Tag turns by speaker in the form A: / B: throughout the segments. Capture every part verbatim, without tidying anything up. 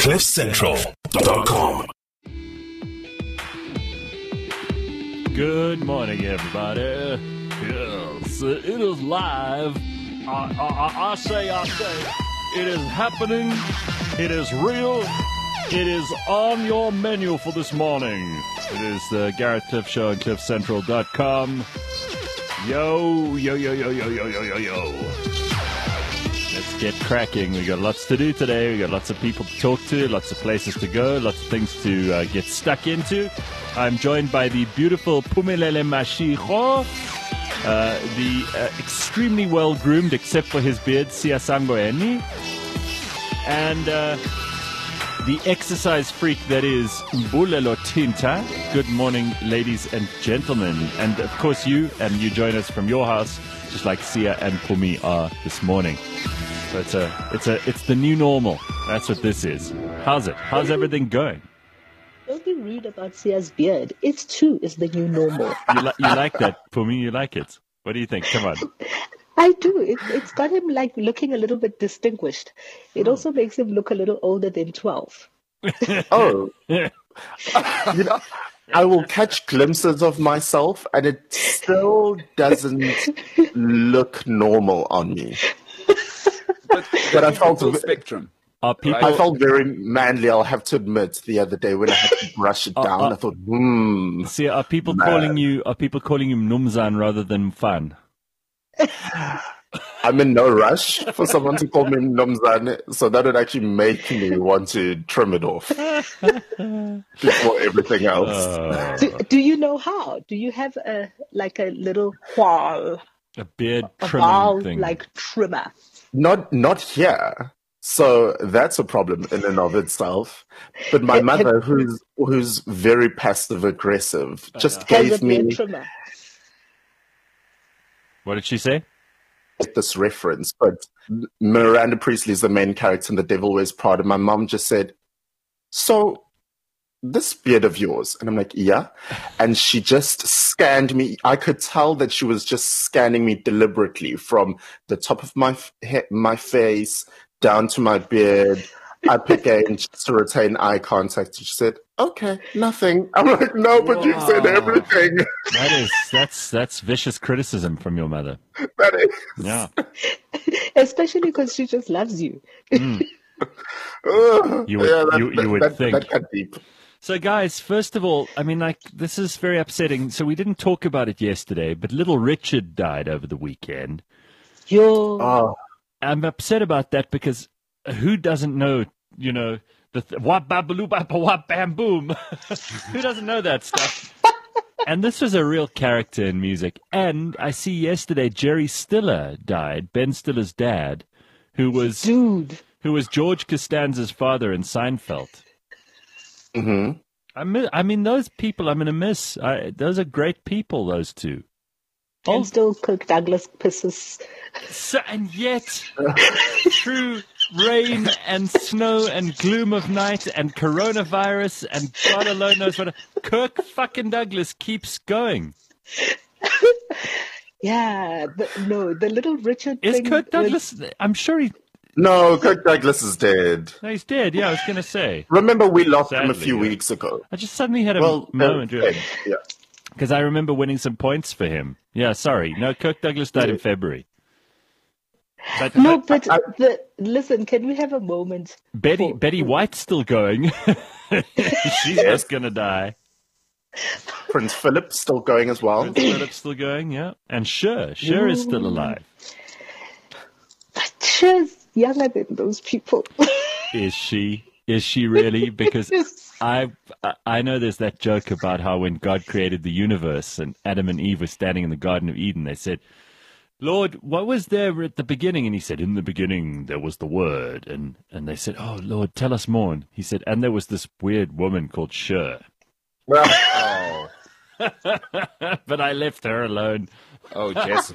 A: cliff central dot com.
B: Good morning, everybody. Yes, it is live. I, I, I say, I say, it is happening. It is real. It is on your menu for this morning. It is the Garrett Cliff Show on cliff central dot com. Yo, yo, yo, yo, yo, yo, yo, yo, yo. Let's get cracking. We got lots to do today. We got lots of people to talk to, lots of places to go, lots of things to uh, get stuck into. I'm joined by the beautiful Phumelele Mashego, uh, the uh, extremely well-groomed, except for his beard, Siyasango Eni, and uh, the exercise freak that is Mbulelo Tinta. Good morning, ladies and gentlemen. And, of course, you, and you join us from your house, just like Sia and Pumi are this morning. So it's a, it's a, it's the new normal. That's what this is. How's it? How's everything going?
C: Don't be rude about Sia's beard. It too is the new normal.
B: You, li- you like that, Pumi? You like it? What do you think? Come on.
C: I do. It, it's got him like looking a little bit distinguished. It also makes him look a little older than twelve.
D: Oh, you know, I will catch glimpses of myself, and it still doesn't look normal on me.
E: But,
D: But I felt
E: full
D: v-
E: spectrum.
B: Are people?
D: I felt very manly, I'll have to admit, the other day when I had to brush it
B: Uh,
D: down.
B: uh,
D: I thought, hmm.
B: See, are people
D: Man.
B: calling you? Are people calling you Mnumzan rather than Fan?
D: I'm in no rush for someone to call me Nomzane, so that would actually make me want to trim it off before everything else.
B: Uh,
C: Do, do you know how? Do you have a like a little wall,
B: a beard
C: a
B: trimming
C: wall
B: thing.
C: like trimmer?
D: Not not here. So that's a problem in and of itself. But my mother, who's who's very passive aggressive, just
C: Has a
D: gave me
C: beard trimmer.
B: What did she say?
D: this reference. But Miranda Priestley is the main character in The Devil Wears Prada. My mom just said, "So this beard of yours?" And I'm like, "Yeah." And she just scanned me. I could tell that she was just scanning me deliberately from the top of my f- he- my face down to my beard, up again, just to retain eye contact. She said, "Okay, nothing." I'm like, "No, but you said
B: Wow.
D: everything."
B: That is that's that's vicious criticism from your mother.
D: That is.
B: Yeah.
C: Especially because she just loves you.
D: Ugh.
B: You would-
D: Yeah, that,
B: you- you
D: that-
B: would
D: that,
B: think.
D: that cut deep.
B: So, guys, first of all, I mean, like, this is very upsetting. So we didn't talk about it yesterday, but little Richard died over the weekend.
C: Yo,
D: Oh,
B: I'm upset about that because who doesn't know, you know, the th- wap babaloo bap wap bam boom? Who doesn't know that stuff? And this was a real character in music. And I see yesterday Jerry Stiller died, Ben Stiller's dad, who was
C: dude.
B: who was George Costanza's father in Seinfeld.
D: hmm
B: I mean, I mean those people I'm going to miss. I, those are great people, those two.
C: And still Kirk Douglas pisses.
B: So, and yet, through rain and snow and gloom of night and coronavirus and God alone knows what, Kirk fucking Douglas keeps going.
C: Yeah, but no, the little Richard
B: Is
C: thing.
B: Kirk
C: was-
B: Douglas? I'm sure he.
D: No, Kirk Douglas is dead.
B: No, he's dead. Yeah, I was going to say.
D: Remember, we lost him a
B: Sadly,
D: few
B: yeah.
D: weeks ago.
B: I just suddenly had a
D: Well,
B: moment
D: uh, yeah.
B: because I remember winning some points for him. Yeah, sorry. No, Kirk Douglas died in February. But,
C: No,
B: but
C: but the, listen, can we have a moment?
B: Betty
C: for-
B: Betty White's still going. She's
D: Yes.
B: not going to die.
D: Prince Philip still going as well.
B: Prince Philip's still going, yeah. And Cher, Cher is still alive.
C: But she's younger than those people.
B: Is she? Is she really? Because I I know there's that joke about how when God created the universe and Adam and Eve were standing in the Garden of Eden, they said, "Lord, what was there at the beginning?" And he said, "In the beginning there was the Word." And and they said, "Oh Lord, tell us more." And he said, "And there was this weird woman called Cher,
E: Oh,
B: but I left her alone."
E: oh, Jess.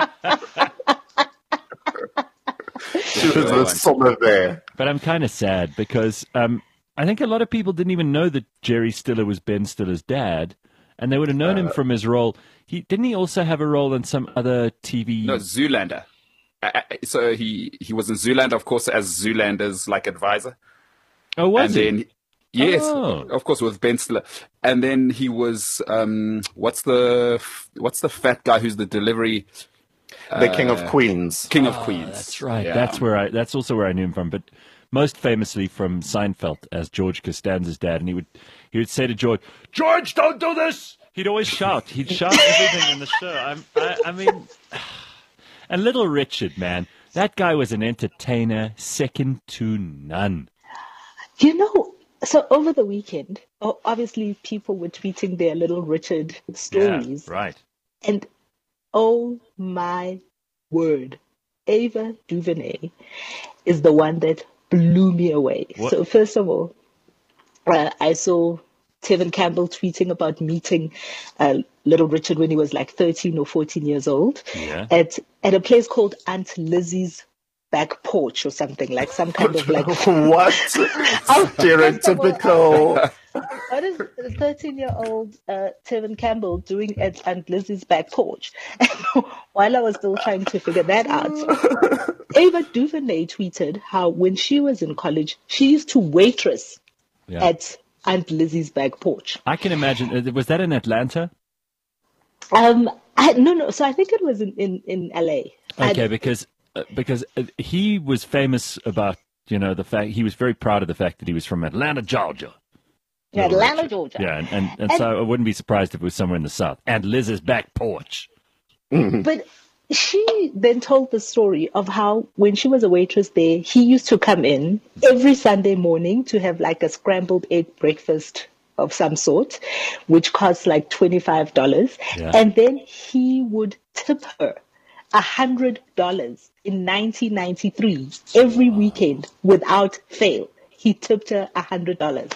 D: She was the summer there.
B: But I'm kind of sad because um, I think a lot of people didn't even know that Jerry Stiller was Ben Stiller's dad, and they would have known him from his role. He didn't he also have a role in some other T V?
E: No, Zoolander. I, I, so he, he was in Zoolander, of course, as Zoolander's like advisor.
B: Oh, was
E: and
B: he?
E: then yes,
B: Oh.
E: of course, with Ben Stiller. And then he was um, what's the what's the fat guy who's the delivery
D: The King of
E: uh,
D: Queens.
E: King of
B: Oh,
E: Queens?
B: that's right.
E: Yeah.
B: That's where I. That's also where I knew him from. But most famously from Seinfeld as George Costanza's dad, and he would he would say to George, "George, don't do this." He'd always shout. He'd shout everything in the show. I'm, I, I mean, and Little Richard, man, that guy was an entertainer second to none.
C: You know, so over the weekend, o- obviously people were tweeting their Little Richard stories.
B: Yeah, right.
C: And oh my word, Ava DuVernay is the one that blew me away.
B: What?
C: So first of all, uh, I saw Tevin Campbell tweeting about meeting uh, Little Richard when he was like thirteen or fourteen years old
B: Yeah.
C: at at a place called Aunt Lizzie's back porch or something, like some kind of like
D: What stereotypical?
C: what is a thirteen-year-old uh, Tevin Campbell doing at Aunt Lizzie's back porch? While I was still trying to figure that out, Ava DuVernay tweeted how when she was in college, she used to waitress
B: Yeah.
C: at Aunt Lizzie's back porch.
B: I can imagine. uh, Was that in Atlanta?
C: Um, I, no, no. So I think it was in in, in L A.
B: Okay,
C: I-
B: because uh, because uh, he was famous about, you know, the fact he was very proud of the fact that he was from Atlanta, Georgia.
C: yeah,
B: Little
C: Atlanta,
B: Richard.
C: Georgia.
B: Yeah, and, and, and,
C: And-
B: so I wouldn't be surprised if it was somewhere in the South. And Liz's back porch.
C: But she then told the story of how when she was a waitress there, he used to come in every Sunday morning to have like a scrambled egg breakfast of some sort, which costs like twenty-five dollars.
B: Yeah.
C: And then he would tip her one hundred dollars in nineteen ninety-three every weekend without fail. He tipped her one hundred dollars.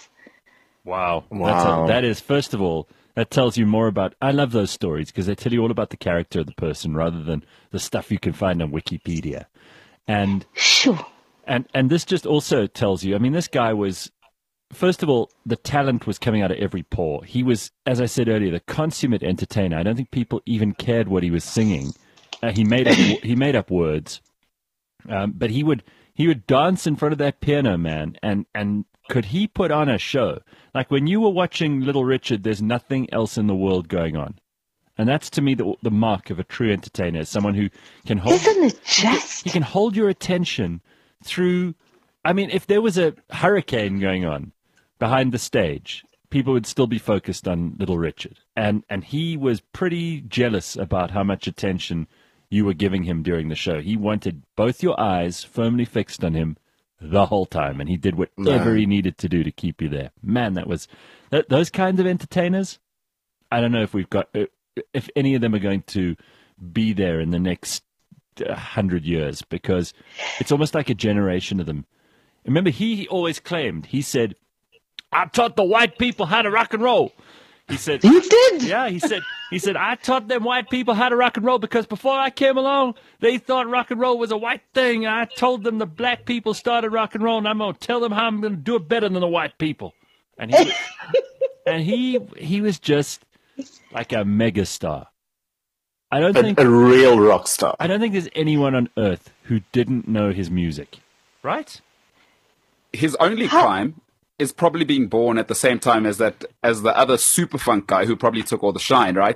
B: Wow. That's
D: Wow.
B: a, that is, first of all, that tells you more about. I love those stories because they tell you all about the character of the person rather than the stuff you can find on Wikipedia. And
C: Sure.
B: And and this just also tells you, I mean, this guy was, first of all, the talent was coming out of every pore. He was, as I said earlier, the consummate entertainer. I don't think people even cared what he was singing. Uh, he made up he made up words, um, but he would he would dance in front of that piano, man. And and could he put on a show? Like when you were watching Little Richard, there's nothing else in the world going on. And that's to me the, the mark of a true entertainer, someone who can hold
C: Isn't it just?
B: he can hold your attention through. I mean, if there was a hurricane going on behind the stage, people would still be focused on Little Richard, and and he was pretty jealous about how much attention you were giving him during the show. He wanted both your eyes firmly fixed on him the whole time, and he did whatever he needed to do to keep you there. Man, that was that, those kinds of entertainers. I don't know if we've got if any of them are going to be there in the next uh, hundred years, because it's almost like a generation of them. Remember, he always claimed, he said, "I taught the white people how to rock and roll." He said,
C: You did.
B: yeah, he said, he said, "I taught them white people how to rock and roll because before I came along, they thought rock and roll was a white thing. I told them the black people started rock and roll, and I'm going to tell them how I'm going to do it better than the white people." And he, and he, he was just like a megastar. I don't think,
D: A, a real rock star.
B: I don't think there's anyone on earth who didn't know his music, right?
E: His only crime is probably being born at the same time as that as the other super funk guy who probably took all the shine, right?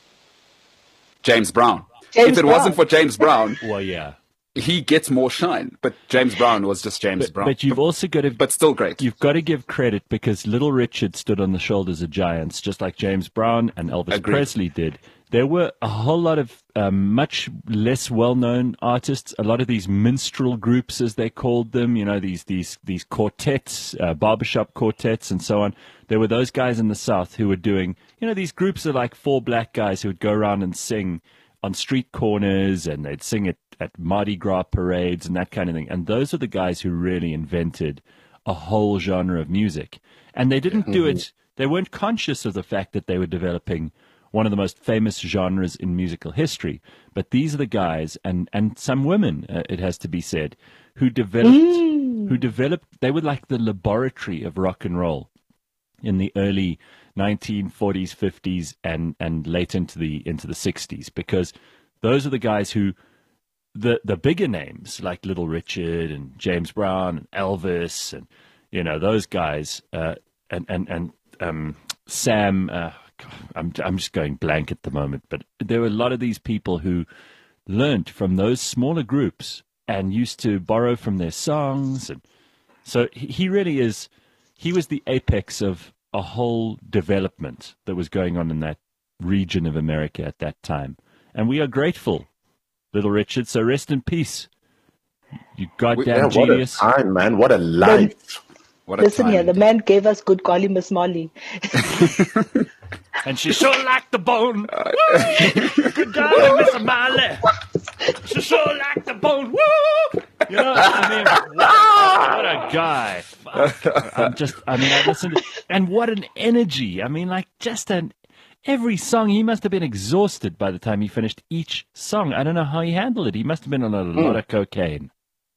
E: James Brown.
C: James
E: if it
C: Brown.
E: wasn't for James Brown,
B: Well, yeah.
E: he gets more shine. But James Brown was just James
B: But,
E: Brown.
B: but you've also got to
E: but still great.
B: You've got to give credit because Little Richard stood on the shoulders of giants, just like James Brown and Elvis
E: Agreed.
B: Presley did. There were a whole lot of um, much less well-known artists. A lot of these minstrel groups, as they called them, you know, these these these quartets, uh, barbershop quartets, and so on. There were those guys in the South who were doing, you know, these groups of like four black guys who would go around and sing on street corners, and they'd sing at, at Mardi Gras parades and that kind of thing. And those are the guys who really invented a whole genre of music. And they didn't do it, they weren't conscious of the fact that they were developing one of the most famous genres in musical history. But these are the guys, and, and some women, uh, it has to be said, who developed, who developed, they were like the laboratory of rock and roll in the early nineteen forties, fifties, and, and late into the into the sixties, because those are the guys who, the the bigger names like Little Richard and James Brown and Elvis and, You know, those guys, uh, and, and, and um, Sam, uh, I'm, I'm just going blank at the moment, but there were a lot of these people who learned from those smaller groups and used to borrow from their songs. And so he, he really is, he was the apex of a whole development that was going on in that region of America at that time. And we are grateful, Little Richard. So rest in peace, you goddamn
D: yeah,
B: genius.
D: What a time, man. What a life.
E: What a
C: Listen
E: time
C: here, the
E: indeed.
C: man gave us good golly Miss Molly.
B: And she sure liked the bone. Woo! Good golly, Miss Molly. She sure liked the bone. Woo! You know, I mean, what, what a guy. Fuck. I'm just, I mean, I listened, and what an energy. I mean, like, just an, every song, he must have been exhausted by the time he finished each song. I don't know how he handled it. He must have been on a lot
D: Mm.
B: of cocaine.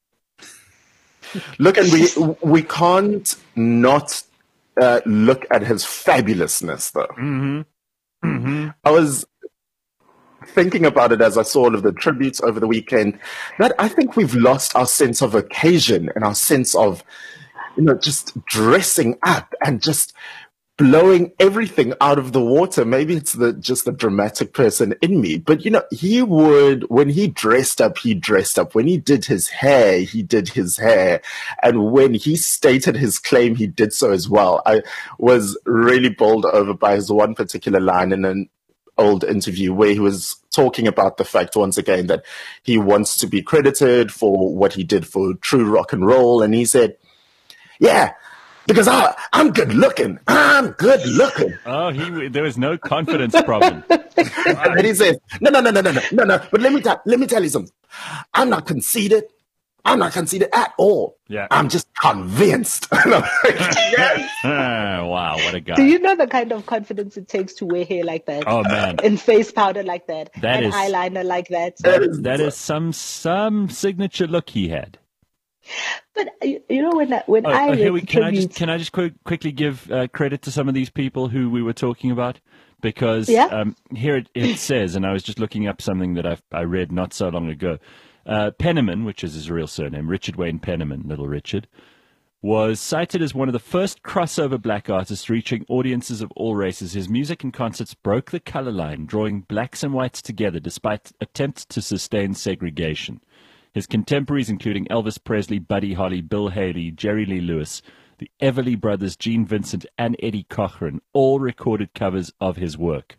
D: Look, and we we can't not uh, look at his fabulousness, though.
B: Mm-hmm. Mm-hmm.
D: I was thinking about it as I saw all of the tributes over the weekend, that I think we've lost our sense of occasion and our sense of, you know, just dressing up and just blowing everything out of the water. Maybe it's the just the dramatic person in me, but you know, he would, when he dressed up, he dressed up. When he did his hair, he did his hair. And when he stated his claim, he did so as well. I was really bowled over by his one particular line in an old interview where he was talking about the fact once again that he wants to be credited for what he did for true rock and roll. And he said, yeah, because I, I'm good looking. I'm good looking.
B: Oh, he, there was no confidence problem.
D: And then he says, no, no, no, no, no, no, no, no. But let me, ta- let me tell you something. I'm not conceited. I'm not conceited at all.
B: Yeah.
D: I'm just convinced. And I'm like, yes.
B: Ah, wow, what a guy.
C: Do you know the kind of confidence it takes to wear hair like that?
B: Oh, man.
C: And face powder like that?
B: That
C: and
B: is-
C: eyeliner like that?
D: That is-
B: That is some some signature look he had.
C: But you you know when I, when
B: Oh,
C: I
B: oh,
C: read
B: here we,
C: the
B: can I just
C: tributes-
B: can I just quick, quickly give uh, credit to some of these people who we were talking about, because
C: Yeah.
B: um, here it, it says, and I was just looking up something that I I read not so long ago. Uh, Penniman, which is his real surname, Richard Wayne Penniman, Little Richard, was cited as one of the first crossover black artists reaching audiences of all races. His music and concerts broke the color line, drawing blacks and whites together despite attempts to sustain segregation. His contemporaries, including Elvis Presley, Buddy Holly, Bill Haley, Jerry Lee Lewis, the Everly Brothers, Gene Vincent, and Eddie Cochran, all recorded covers of his work.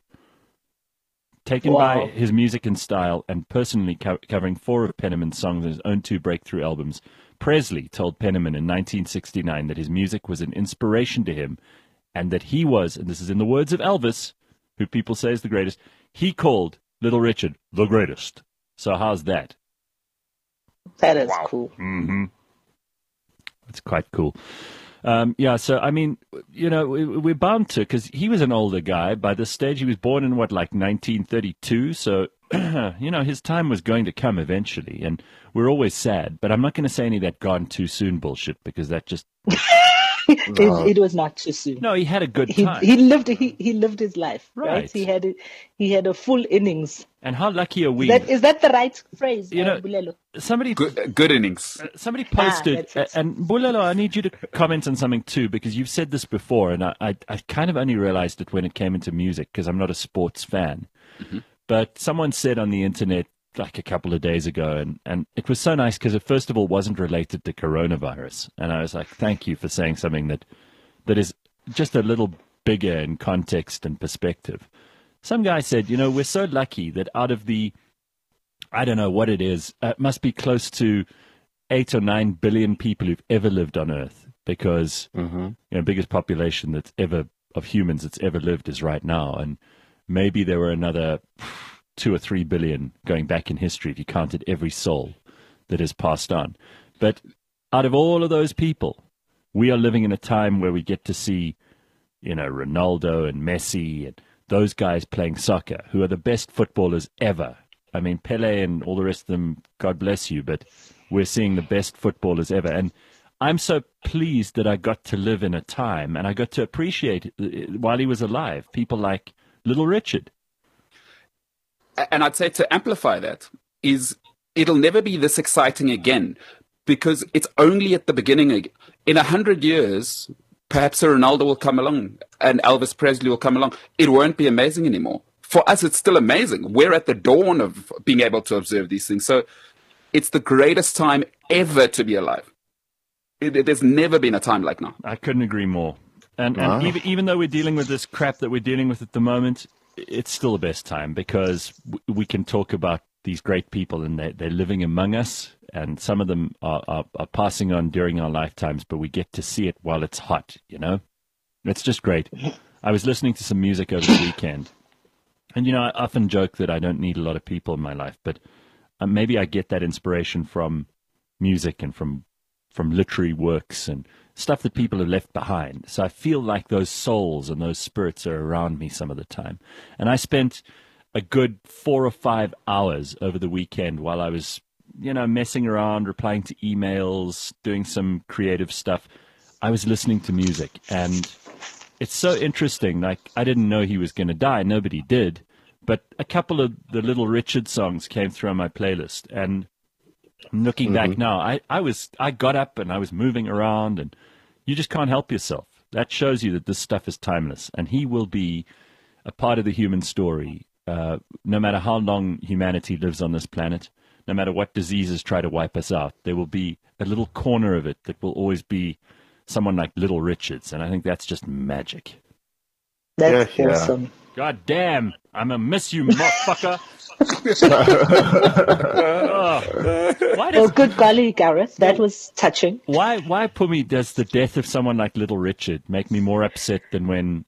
B: Taken
C: Wow.
B: by his music and style, and personally co- covering four of Penniman's songs on his own two breakthrough albums, Presley told Penniman in nineteen sixty-nine that his music was an inspiration to him, and that he was, and this is in the words of Elvis, who people say is the greatest, he called Little Richard the greatest. So how's that?
C: That is cool.
B: Mm-hmm. It's quite cool. Um, yeah, so, I mean, you know, we, we're bound to, because he was an older guy. By this stage, he was born in, what, like nineteen thirty-two? So, you know, his time was going to come eventually. And we're always sad. But I'm not going to say any of that gone too soon bullshit, because that just...
C: it, it was not too soon.
B: No, he had a good
C: He
B: time.
C: he lived he, he lived his life, right?
B: Right.
C: He had a, he had a full innings.
B: And how lucky are we?
C: That is that the right phrase?
B: You
C: uh,
B: know,
C: Bulelo?
B: somebody...
E: Good, good innings.
B: Somebody posted,
C: that's it.
B: and Bulelo, I need you to comment on something too, because you've said this before, and I, I, I kind of only realized it when it came into music, because I'm not a sports fan.
E: Mm-hmm.
B: But someone said on the internet like a couple of days ago, and, and it was so nice because it first of all wasn't related to coronavirus. And I was like, thank you for saying something that that is just a little bigger in context and perspective. Some guy said, you know, we're so lucky that out of the, I don't know what it is, uh, it must be close to eight or nine billion people who've ever lived on Earth, because
D: Mm-hmm.
B: you know, biggest population that's ever of humans that's ever lived is right now, and maybe there were another two or three billion going back in history if you counted every soul that has passed on. But out of all of those people, we are living in a time where we get to see, you know, Ronaldo and Messi and those guys playing soccer, who are the best footballers ever. I mean, Pele and all the rest of them, God bless you, but we're seeing the best footballers ever. And I'm so pleased that I got to live in a time and I got to appreciate, while he was alive, people like Little Richard.
E: And I'd say to amplify that is it'll never be this exciting again, because it's only at the beginning. in a hundred years, perhaps a Ronaldo will come along and Elvis Presley will come along. It won't be amazing anymore. For us, it's still amazing. We're at the dawn of being able to observe these things. So it's the greatest time ever to be alive. It, it, there's never been a time like now.
B: I couldn't agree more. And,
D: Wow.
B: and even, even though we're dealing with this crap that we're dealing with at the moment, it's still the best time because w- we can talk about these great people and they, they're living among us. And some of them are, are, are passing on during our lifetimes, but we get to see it while it's hot, you know? It's just great. I was listening to some music over the weekend. And, you know, I often joke that I don't need a lot of people in my life, but uh, maybe I get that inspiration from music and from from literary works and stuff that people have left behind. So I feel like those souls and those spirits are around me some of the time. And I spent a good four or five hours over the weekend while I was, you know, messing around, replying to emails, doing some creative stuff. I was listening to music, and it's so interesting. Like, I didn't know he was going to die. Nobody did. But a couple of the Little Richard songs came through on my playlist, and looking mm-hmm. back now, I, I was I got up and I was moving around, and you just can't help yourself. That shows you that this stuff is timeless, and he will be a part of the human story, uh, no matter how long humanity lives on this planet, no matter what diseases try to wipe us out. There will be a little corner of it that will always be someone like Little Richards, and I think that's just magic.
C: That's
D: Yeah, yeah.
C: awesome.
B: God damn, I'm gonna miss you, motherfucker. Oh. Why
C: Oh,
B: does
C: good golly, Gareth. That was touching.
B: why why Pumi does the death of someone like Little Richard make me more upset than when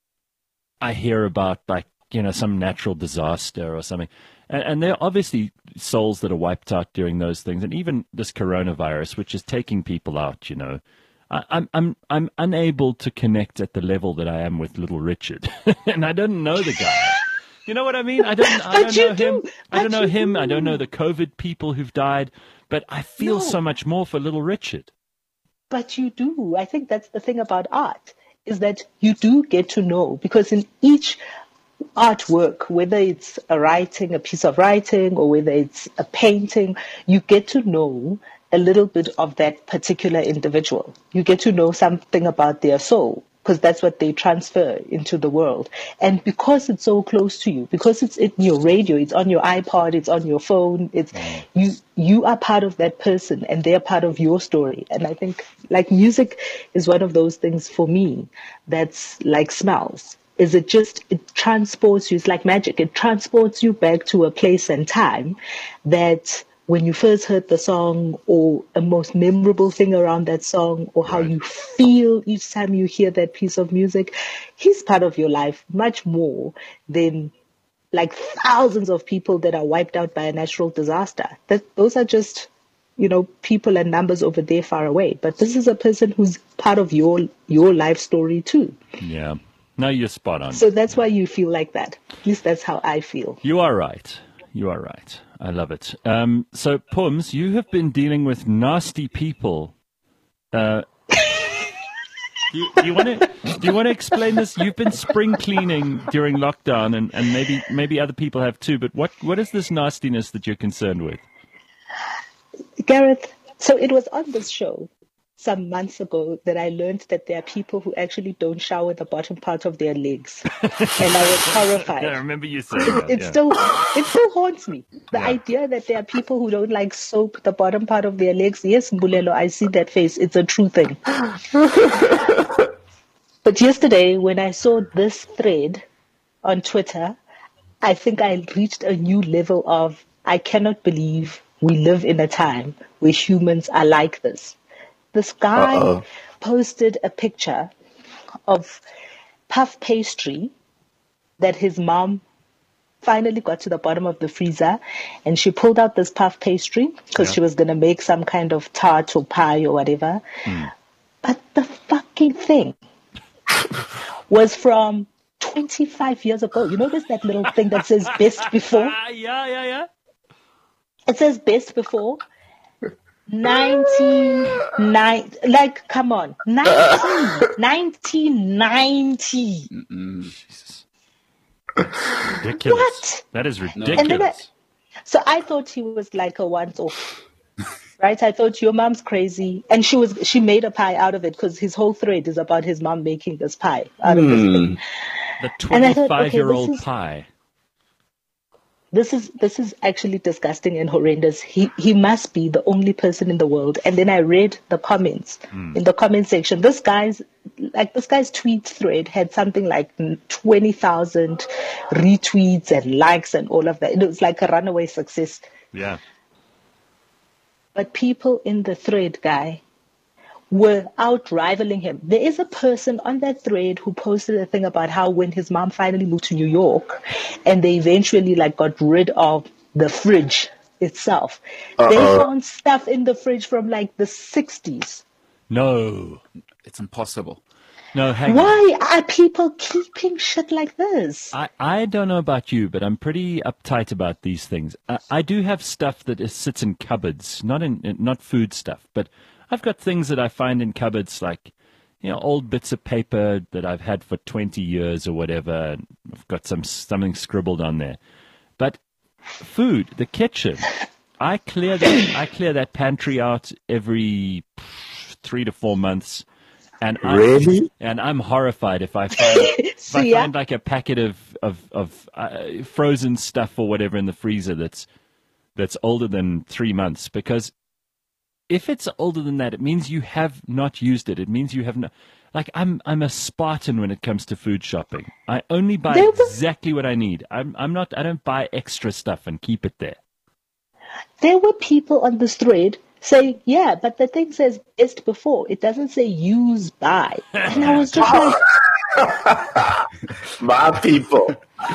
B: I hear about, like, you know, some natural disaster or something? And, and there are obviously souls that are wiped out during those things, and even this coronavirus, which is taking people out. You know, I, I'm I'm I'm unable to connect at the level that I am with Little Richard, and I don't know the guy. You know what I mean? I don't. I
C: But
B: don't
C: you
B: know
C: do.
B: him. I don't
C: But
B: know
C: you
B: him. I
C: do.
B: don't know the COVID people who've died. But I feel
C: No.
B: so much more for Little Richard.
C: But you do. I think that's the thing about art, is that you do get to know, because in each artwork, whether it's a writing, a piece of writing, or whether it's a painting, you get to know a little bit of that particular individual. You get to know something about their soul, because that's what they transfer into the world. And because it's so close to you, because it's in your radio, it's on your iPod, it's on your phone, it's you you are part of that person and they're part of your story. And I think, like, music is one of those things for me that's like smells. Is it just, it transports you, it's like magic. It transports you back to a place and time that when you first heard the song, or a most memorable thing around that song, or how you feel each time you hear that piece of music, he's part of your life much more than like thousands of people that are wiped out by a natural disaster. That those are just, you know, people and numbers over there far away. But this is a person who's part of your your life story too.
B: Yeah. No, you're spot on.
C: So that's why you feel like that. At least that's how I feel.
B: You are right. You are right. I love it. Um, so, Pums, you have been dealing with nasty people. Uh, do you, do you want to do you want to explain this? You've been spring cleaning during lockdown, and, and maybe maybe other people have too. But what, what is this nastiness that you're concerned with?
C: Gareth, so it was on this show some months ago that I learned that there are people who actually don't shower the bottom part of their legs. And I was horrified.
B: Yeah, I remember you saying that.
C: It
B: yeah.
C: still it still haunts me. The
B: Yeah.
C: idea that there are people who don't like soap the bottom part of their legs. Yes, Mbulelo, I see that face. It's a true thing. But yesterday, when I saw this thread on Twitter, I think I reached a new level of, I cannot believe we live in a time where humans are like this. This guy
D: Uh-oh.
C: posted a picture of puff pastry that his mom finally got to the bottom of the freezer, and she pulled out this puff pastry because
B: Yeah.
C: she was going to make some kind of tart or pie or whatever. But the fucking thing was from twenty-five years ago. You notice that little thing that says best before?
B: Ah, yeah, yeah, yeah.
C: It says best before. nineteen ninety, like, come on, nineteen, nineteen ninety.
B: Jesus. Ridiculous.
C: What?
B: That is
C: And then I,
B: ridiculous.
C: so I thought he was like a once-off. right? I thought your mom's crazy, and she was she made a pie out of it because his whole thread is about his mom making this pie out of this thing.
B: The
C: And I thought, okay,
B: twenty-five-year-old
C: this is-
B: pie.
C: This is this is actually disgusting and horrendous. He he must be the only person in the world. And then I read the comments in the comment section. This guy's like this guy's tweet thread had something like twenty thousand retweets and likes and all of that. It was like a runaway success.
B: Yeah.
C: But people in the thread, guy, were out rivaling him. There is a person on that thread who posted a thing about how when his mom finally moved to New York and they eventually like got rid of the fridge itself,
D: Uh-oh.
C: they found stuff in the fridge from like the sixties.
B: No.
E: It's impossible.
B: No, hang on.
C: Why are people keeping shit like this?
B: I, I don't know about you, but I'm pretty uptight about these things. I, I do have stuff that is, sits in cupboards, not in not food stuff, but I've got things that I find in cupboards, like, you know, old bits of paper that I've had for twenty years or whatever. And I've got some something scribbled on there. But food, the kitchen, I clear that I clear that pantry out every three to four months. And I'm,
D: Really?
B: And I'm horrified if I find, if I
C: See, yeah?
B: find like a packet of of of uh, frozen stuff or whatever in the freezer that's that's older than three months. Because if it's older than that, it means you have not used it. It means you have not. Like I'm I'm a Spartan when it comes to food shopping. I only buy
C: There was-
B: exactly what I need. I'm I'm not. I don't buy extra stuff and keep it there.
C: There were people on this thread saying, yeah, but the thing says best before. It doesn't say use by. And I was just like,
D: My people.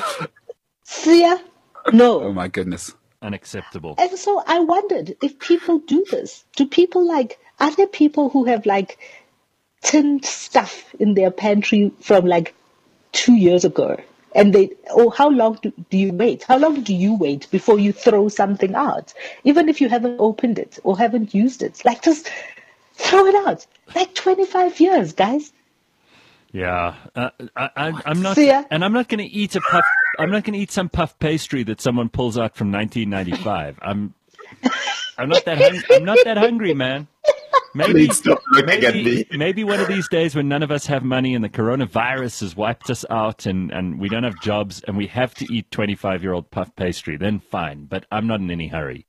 C: see ya?
E: Oh
C: No.
E: my goodness.
B: Unacceptable.
C: And so I wondered if people do this. Do people like, are there people who have like tinned stuff in their pantry from like two years ago? And they, or how long do, do you wait? How long do you wait before you throw something out? Even if you haven't opened it or haven't used it, like just throw it out. Like twenty-five years, guys.
B: Yeah, uh, I, I, I'm not,
C: See ya.
B: and I'm not going to eat a puff. I'm not going to eat some puff pastry that someone pulls out from nineteen ninety-five. I'm, I'm not that. Hung- I'm not that hungry, man. Maybe,
D: Please stop looking at
B: maybe,
D: me.
B: maybe one of these days when none of us have money and the coronavirus has wiped us out and, and we don't have jobs and we have to eat twenty-five-year-old puff pastry, then fine. But I'm not in any hurry.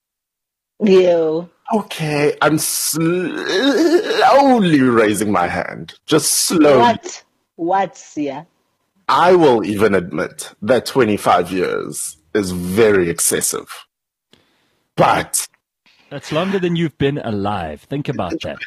C: Ew.
D: Okay, I'm slowly raising my hand. Just slowly.
C: What? What, Sia?
D: I will even admit that twenty-five years is very excessive. But,
B: That's longer than you've been alive. Think about that.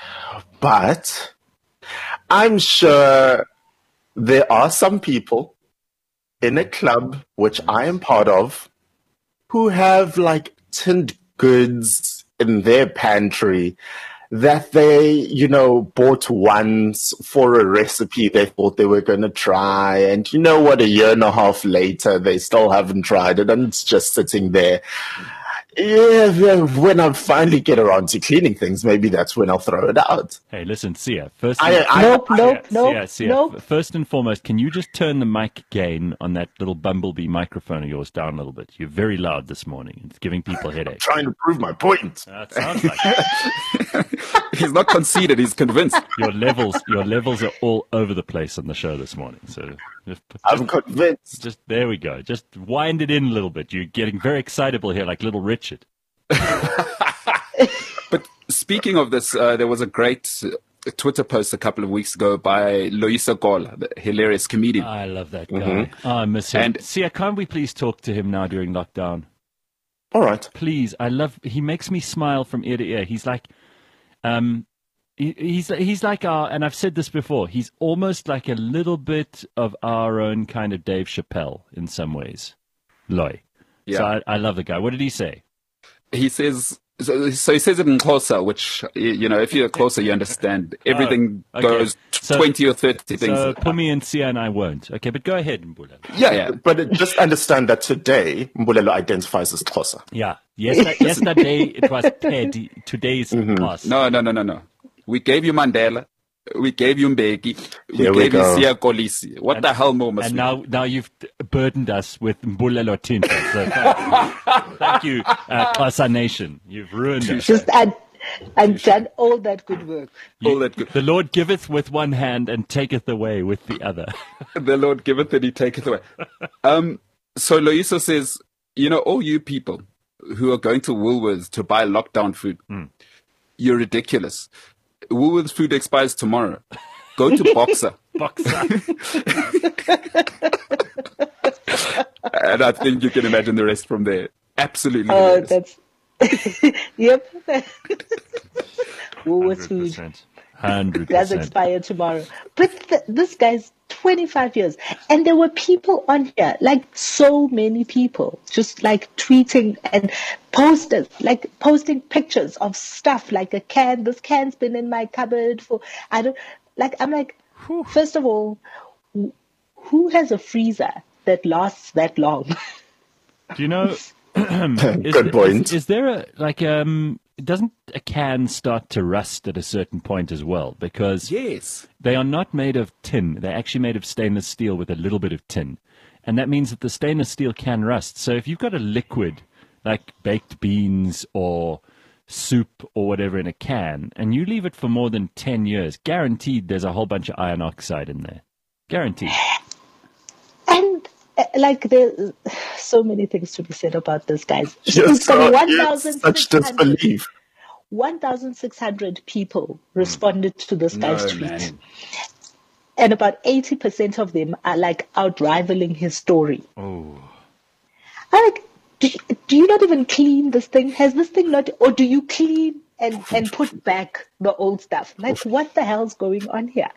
D: but, I'm sure there are some people in a club, which I am part of, who have like tinned goods in their pantry that they, you know, bought once for a recipe they thought they were going to try. And you know what, a year and a half later, they still haven't tried it and it's just sitting there. Yeah, yeah, when I finally get around to cleaning things, maybe that's when I'll throw it out.
B: Hey, listen, Sia. First,
D: I- I-
C: Nope,
D: I-
C: nope,
B: Sia,
C: nope,
B: Sia, Sia,
C: nope.
B: f- First and foremost, can you just turn the mic gain on that little bumblebee microphone of yours down a little bit? You're very loud this morning. It's giving people headaches.
D: Trying to prove my point.
B: That sounds like it.
E: He's not conceited, he's convinced.
B: your levels. Your levels are all over the place on the show this morning. So just,
D: I'm convinced.
B: just there we go. Just wind it in a little bit. You're getting very excitable here, like little Richard.
E: But speaking of this, uh, there was a great uh, Twitter post a couple of weeks ago by Loisa Gol, the hilarious comedian.
B: I love that guy. Oh, I miss him.
E: And-
B: Sia, can't we please talk to him now during lockdown?
D: All right.
B: Please, I love. He makes me smile from ear to ear. He's like, um, he, he's he's like our, and I've said this before. He's almost like a little bit of our own kind of Dave Chappelle in some ways. Loy.
E: Yeah.
B: So I, I love the guy. What did he say?
E: He says, so, so he says it in Xhosa, which, y- you know, if you're closer, you understand. Everything
B: Oh, okay.
E: goes
B: So-
E: twenty or thirty things.
B: So Pumi and Sia and I won't. Okay, but go ahead, Mbula.
E: yeah, yeah.
D: But it- just understand that today, Mbulelo identifies as Xhosa.
B: Yeah. Yesterday, yesterday it was Teddy. Today is past.
E: No, no, no, no, no. We gave you Mandela. We gave you Mbeki. We
D: Here we
E: gave you
D: go.
E: Siya Kolisi. What the hell more must
B: And
E: we
B: now, now you've burdened us with Mbulelo Tinta. So thank you, thank you uh, Xhosa Nation. You've ruined us.
C: Just and and done all that good work.
E: do? All that good.
B: The Lord giveth with one hand and taketh away with the other.
E: The Lord giveth and he taketh away. Um, so Loiso says, you know, all you people who are going to Woolworths to buy lockdown food,
B: Mm.
E: you're ridiculous. Woolworths food expires tomorrow. Go to Boxer.
B: Boxer.
E: And I think you can imagine the rest from there. Absolutely.
C: Oh,
E: hilarious.
C: that's yep. Woolworths food
B: one hundred
C: does
B: percent.
C: expire tomorrow. But th- this guy's twenty-five years. And there were people on here, like so many people, just like tweeting and posters, like posting pictures of stuff, like a can. This can's been in my cupboard for, I don't, like, I'm like, first of all, wh- who has a freezer that lasts that long?
B: Do you know? is
D: Good
B: there-
D: point.
B: Is, is there a like um? Doesn't a can start to rust at a certain point as well? Because
E: Yes.
B: they are not made of tin; they're actually made of stainless steel with a little bit of tin, and that means that the stainless steel can rust. So if you've got a liquid like baked beans or soup or whatever in a can, and you leave it for more than ten years, guaranteed there's a whole bunch of iron oxide in there. Guaranteed.
C: And uh, like there's so many things to be said about this, guys.
D: Yes,
C: It's got
D: sir.
C: one
D: Yes,
C: thousand
D: such
C: six hundred
D: disbelief.
C: one thousand six hundred people responded to this
E: No,
C: guy's tweet.
E: man.
C: And about eighty percent of them are like out rivaling his story.
B: Oh.
C: I'm like, do you, do you not even clean this thing? Has this thing not, or do you clean and, and put back the old stuff? Like, what the hell's going on here?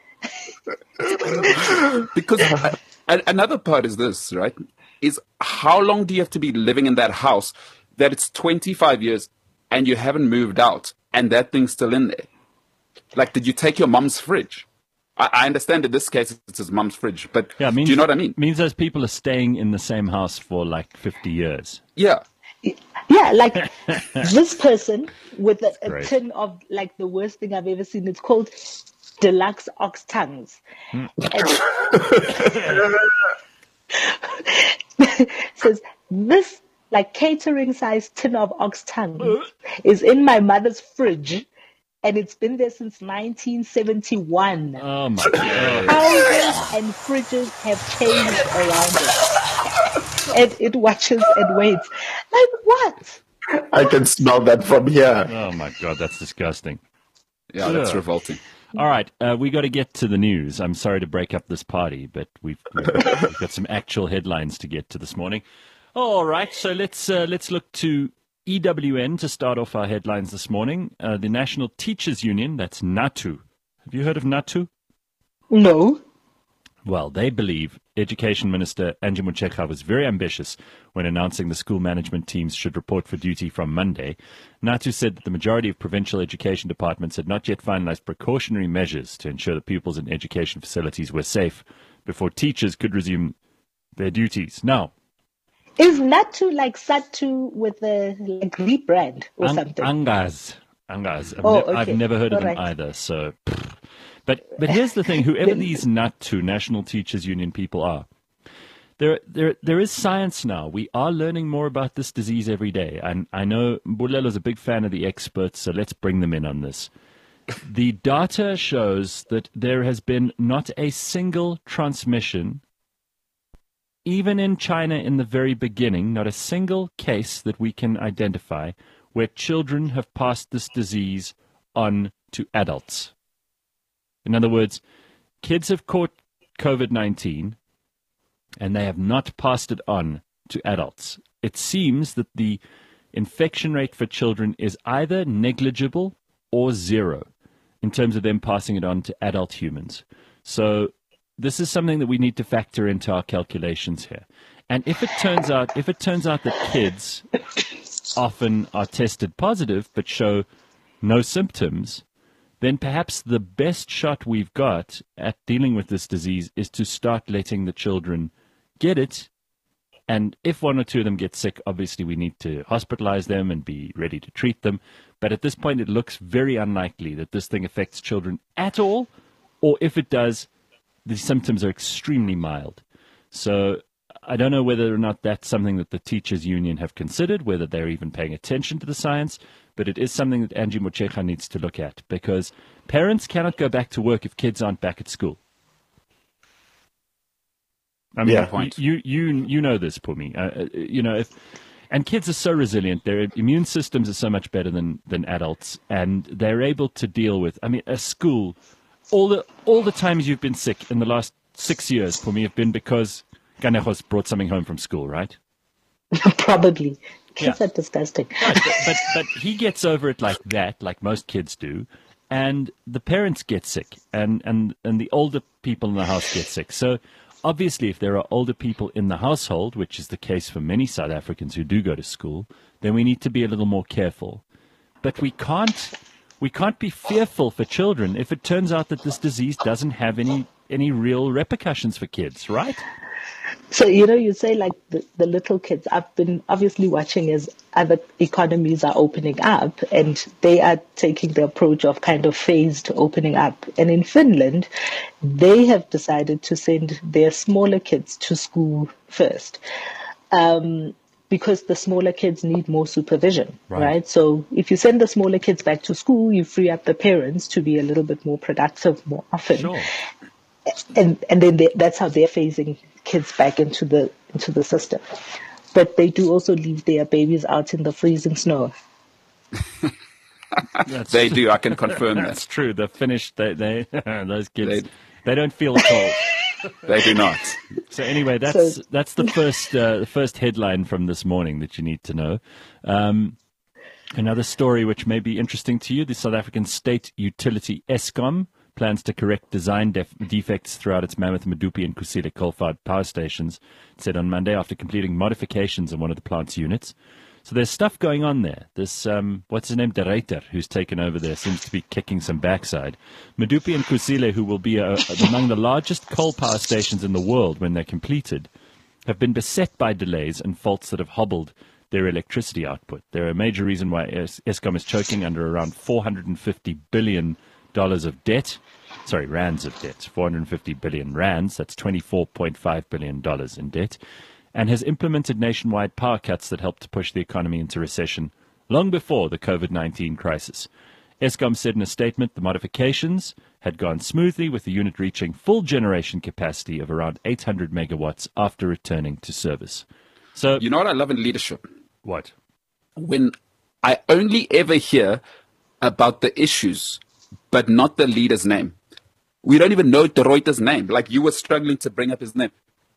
E: Because a- another part is this, right? Is how long do you have to be living in that house that it's twenty-five years and you haven't moved out and that thing's still in there? Like, did you take your mom's fridge? I, I understand in this case it's his mom's fridge, but
B: Yeah, it means,
E: do you know what I mean?
B: Means those people are staying in the same house for like fifty years.
E: Yeah.
C: Yeah, like this person with a, a
B: great.
C: tin of like the worst thing I've ever seen. It's called deluxe ox tongues. And- says this like catering sized tin of ox tongue is in my mother's fridge, and it's been there since nineteen seventy-one.
B: Oh my god!
C: Houses and fridges have changed around it, and it watches and waits. Like what?
D: I can smell that from here.
B: Oh my god! That's disgusting.
E: Yeah, that's
B: Yeah.
E: revolting.
B: All right, uh, we got to get to the news. I'm sorry to break up this party, but we've, we've, we've got some actual headlines to get to this morning. All right, so let's uh, let's look to E W N to start off our headlines this morning. Uh, the National Teachers Union, that's NATU. Have you heard of NATU?
C: No.
B: Well, they believe Education Minister Angie Motshekga was very ambitious when announcing the school management teams should report for duty from Monday. NATU said that the majority of provincial education departments had not yet finalized precautionary measures to ensure that pupils in education facilities were safe before teachers could resume their duties. Now,
C: Is Natu like Satu with a like rebrand or
B: Ang-
C: something?
B: Angaz. Angaz. I've,
C: Oh,
B: ne-
C: okay.
B: I've never heard of
C: All
B: them
C: right.
B: either. So, pfft. but but here's the thing: whoever these NATU, National Teachers Union people are, there there there is science now. We are learning more about this disease every day, and I know Mbulelo is a big fan of the experts, so let's bring them in on this. The data shows that there has been not a single transmission, even in China in the very beginning, not a single case that we can identify where children have passed this disease on to adults. In other words, kids have caught COVID nineteen and they have not passed it on to adults. It seems that the infection rate for children is either negligible or zero in terms of them passing it on to adult humans. So this is something that we need to factor into our calculations here. And if it turns out, if it turns out that kids often are tested positive but show no symptoms, then perhaps the best shot we've got at dealing with this disease is to start letting the children get it And if one or two of them get sick, obviously we need to hospitalize them and be ready to treat them. But at this point, it looks very unlikely that this thing affects children at all, or if it does, the symptoms are extremely mild. So I don't know whether or not that's something that the teachers' union have considered, whether they're even paying attention to the science, but it is something that Angie Motshekga needs to look at, because parents cannot go back to work if kids aren't back at school. I mean,
D: Yeah.
B: you, you you you know this, Pumi. Uh, you know, if and kids are so resilient. Their immune systems are so much better than, than adults, and they're able to deal with. I mean, a school. All the all the times you've been sick in the last six years, Pumi, have been because Kanegos brought something home from school, right?
C: Probably. Kids
B: Yeah.
C: are disgusting.
B: Right, but, but but he gets over it like that, like most kids do, and the parents get sick, and, and, and the older people in the house get sick. So obviously, if there are older people in the household, which is the case for many South Africans who do go to school, then we need to be a little more careful. But we can't we can't be fearful for children if it turns out that this disease doesn't have any any real repercussions for kids, right?
C: So, you know, you say like the, the little kids, I've been obviously watching as other economies are opening up, and they are taking the approach of kind of phased opening up. And in Finland, they have decided to send their smaller kids to school first. Um, because the smaller kids need more supervision,
B: Right.
C: right. So if you send the smaller kids back to school, you free up the parents to be a little bit more productive more often.
B: Sure.
C: And and then they, that's how they're phasing kids back into the into the system. But they do also leave their babies out in the freezing snow.
B: That's,
E: They do. I can confirm
B: that's
E: that.
B: true. The Finnish, they, they those kids,
E: They-
B: they don't feel cold.
E: They do not.
B: So anyway, that's
C: So-
B: that's the first uh, the first headline from this morning that you need to know. Um, another story which may be interesting to you: the South African state utility Eskom plans to correct design def- defects throughout its Mammoth, Medupi, and Kusile coal-fired power stations. It said on Monday after completing modifications on one of the plant's units. So there's stuff going on there. This, um, what's his name, De Ruyter, who's taken over there, seems to be kicking some backside. Medupi and Kusile, who will be uh, among the largest coal power stations in the world when they're completed, have been beset by delays and faults that have hobbled their electricity output. They're a major reason why Es- Eskom is choking under around four hundred fifty billion dollars of debt. Sorry, rands of debt. four hundred fifty billion rands. That's twenty-four point five billion dollars in debt. And has implemented nationwide power cuts that helped to push the economy into recession long before the COVID nineteen crisis. Eskom said in a statement the modifications had gone smoothly, with the unit reaching full generation capacity of around eight hundred megawatts after returning to service. So,
E: You know what I love in leadership?
B: what?
E: When I only ever hear about the issues, but not the leader's name. We don't even know De Ruyter's name. Like, you were struggling to bring up his name.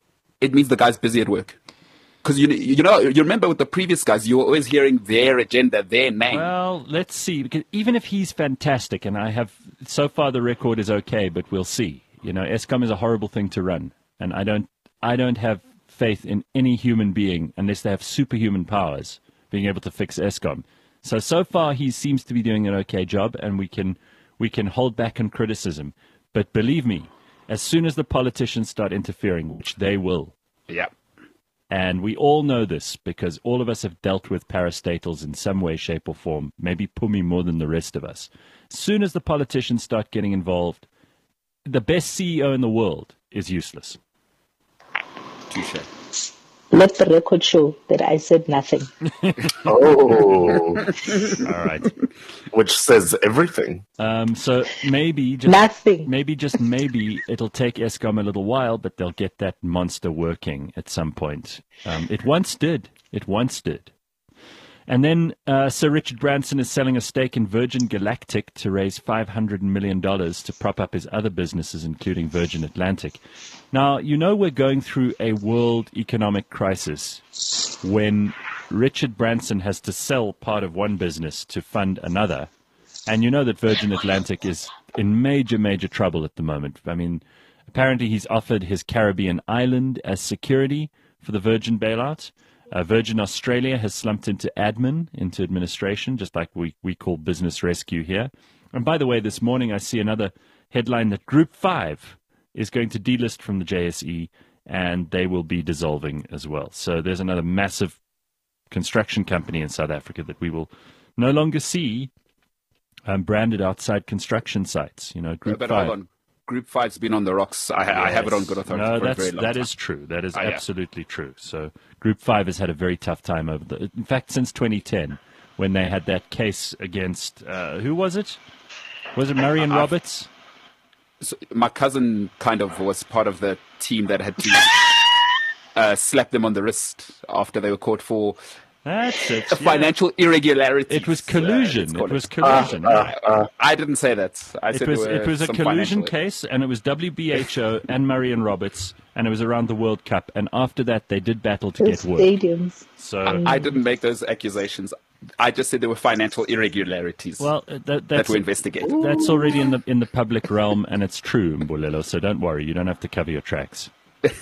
E: It means the guy's busy at work. Because, you, you know, you remember with the previous guys, you were always hearing their agenda, their name.
B: Well, let's see. Because even if he's fantastic, and I have, so far the record is okay, but we'll see. You know, Eskom is a horrible thing to run. And I don't, I don't have faith in any human being, unless they have superhuman powers, being able to fix Eskom. So, so far he seems to be doing an okay job, and we can, we can hold back on criticism. But believe me, as soon as the politicians start interfering, which they will,
E: Yeah.
B: and we all know this because all of us have dealt with parastatals in some way, shape, or form, maybe Pumi more than the rest of us. As soon as the politicians start getting involved, the best C E O in the world is useless.
E: Touche.
C: Let the record show that I said nothing.
D: Oh,
B: All right.
D: which says everything.
B: Um, so maybe just
C: Nothing.
B: maybe just maybe it'll take Eskom a little while, but they'll get that monster working at some point. Um, it once did. It once did. And then uh, Sir Richard Branson is selling a stake in Virgin Galactic to raise five hundred million dollars to prop up his other businesses, including Virgin Atlantic. Now, you know we're going through a world economic crisis when Richard Branson has to sell part of one business to fund another. And you know that Virgin Atlantic is in major, major trouble at the moment. I mean, apparently he's offered his Caribbean island as security for the Virgin bailout. Uh, Virgin Australia has slumped into admin, into administration, just like we, we call business rescue here. And by the way, this morning I see another headline that Group five is going to delist from the J S E and they will be dissolving as well. So there's another massive construction company in South Africa that we will no longer see um, branded outside construction sites. You know, Group
E: but
B: Five.
E: hold on. Group Five's been on the rocks. I, yes. I have it on good authority
B: no,
E: for
B: that's,
E: a very long
B: that
E: time.
B: is true. That is
E: oh,
B: absolutely yeah. true. So Group Five has had a very tough time over the. In fact, since twenty ten, when they had that case against uh, who was it? Was it Marion Roberts?
E: So my cousin kind of was part of the team that had to uh, slap them on the wrist after they were caught for
B: That's it.
E: yeah. financial irregularities.
B: It was collusion.
E: Uh,
B: it was collusion.
D: Uh, uh, uh,
E: I didn't say that. I
B: it
E: said
B: was
E: there
B: it was a
E: some
B: collusion
E: financial...
B: case, and it was W B H O and Marion Roberts, and it was around the World Cup. And after that, they did battle to
C: the
B: get work.
C: stadiums.
B: So
E: I didn't make those accusations. I just said there were financial irregularities
B: well, that, that's,
E: that were investigated.
B: That's already in the in the public realm, and it's true, Mbulelo. So don't worry, you don't have to cover your tracks.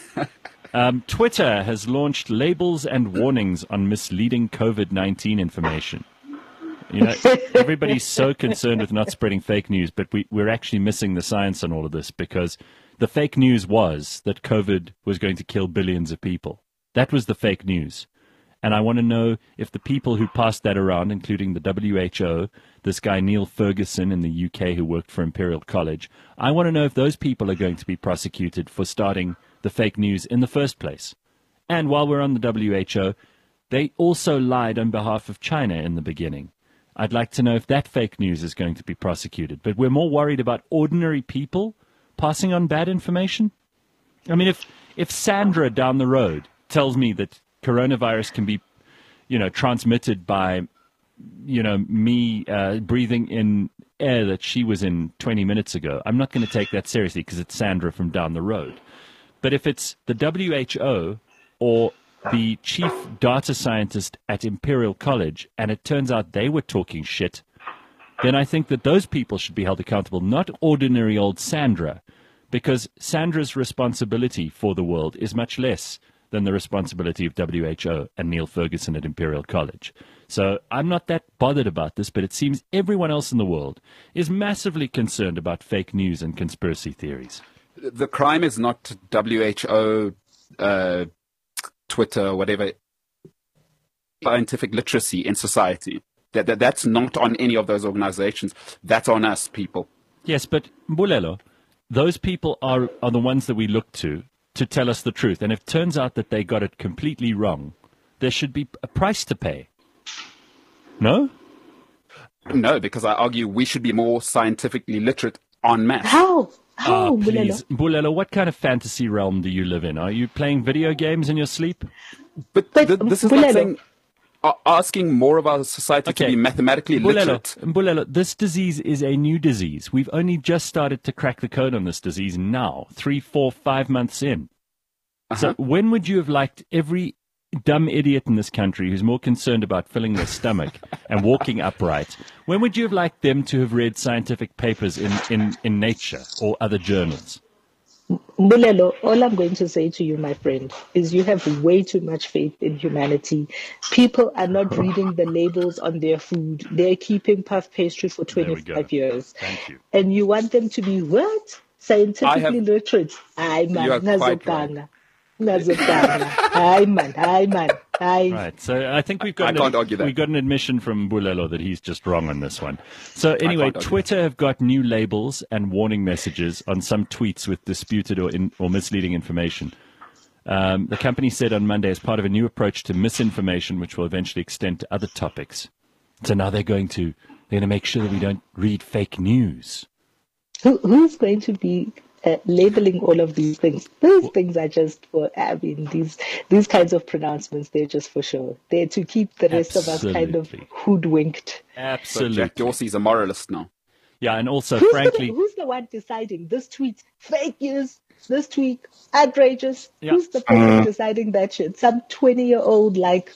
B: um, Twitter has launched labels and warnings on misleading COVID nineteen information. You know, everybody's so concerned with not spreading fake news, but we, we're actually missing the science on all of this, because the fake news was that COVID was going to kill billions of people. That was the fake news. And I want to know if the people who passed that around, including the W H O, this guy Neil Ferguson in the U K who worked for Imperial College, I want to know if those people are going to be prosecuted for starting the fake news in the first place. And while we're on the W H O, they also lied on behalf of China in the beginning. I'd like to know if that fake news is going to be prosecuted. But we're more worried about ordinary people passing on bad information. I mean, if if Sandra down the road tells me that coronavirus can be, you know, transmitted by, you know, me uh, breathing in air that she was in twenty minutes ago, I'm not going to take that seriously because it's Sandra from down the road. But if it's the W H O or the chief data scientist at Imperial College, and it turns out they were talking shit, then I think that those people should be held accountable, not ordinary old Sandra, because Sandra's responsibility for the world is much less than the responsibility of W H O and Neil Ferguson at Imperial College. So I'm not that bothered about this, but it seems everyone else in the world is massively concerned about fake news and conspiracy theories.
E: The crime is not W H O, uh, Twitter, whatever, scientific literacy in society. That, that That's not on any of those organizations. That's on us, people.
B: Yes, but Mbulelo, those people are, are the ones that we look to to tell us the truth. And if it turns out that they got it completely wrong, there should be a price to pay. No?
E: No, because I argue we should be more scientifically literate en masse.
C: How? How,
B: Oh, please.
C: Mbulelo?
B: Mbulelo, what kind of fantasy realm do you live in? Are you playing video games in your sleep?
E: But,
C: But,
E: th- this is
C: Mbulelo-
E: like saying, uh, asking more of our society
B: Okay.
E: to be mathematically
B: Mbulelo,
E: literate.
B: Mbulelo, this disease is a new disease. We've only just started to crack the code on this disease now, three, four, five months in. So
E: Uh-huh.
B: when would you have liked every dumb idiot in this country who's more concerned about filling their stomach and walking upright, when would you have liked them to have read scientific papers in, in, in Nature or other journals?
C: Mbulelo, all I'm going to say to you, my friend, is you have way too much faith in humanity. People are not reading the labels on their food. They're keeping puff pastry for
B: There we go.
C: twenty-five years.
B: Thank you.
C: And you want them to be what? Scientifically
E: I have-
C: literate. Aye,
E: You
C: man.
E: are quite right.
C: Nazokana. Nazokana. Aye, man. Aye, man. Aye.
B: Right, so I think we've got
E: I
B: an,
E: can't argue that.
B: we got an admission from Mbulelo that he's just wrong on this one. So anyway,
E: can't argue
B: Twitter have got new labels and warning messages on some tweets with disputed or, in, or misleading information. Um, the company said on Monday, as part of a new approach to misinformation, which will eventually extend to other topics. So now they're going to they're going to make sure that we don't read fake news.
C: Who, who's going to be uh, labeling all of these things? Those things are just for, I mean, these these kinds of pronouncements, they're just for sure. They're to keep the rest of us kind of
B: Absolutely.
C: hoodwinked.
E: So
B: Absolutely.
E: Jack Dorsey's a moralist now.
B: Yeah, and also,
C: Who's,
B: frankly,
C: the, who's the one deciding this tweet fake news, this tweet outrageous?
B: Yeah.
C: Who's the person deciding that shit? Some twenty-year-old like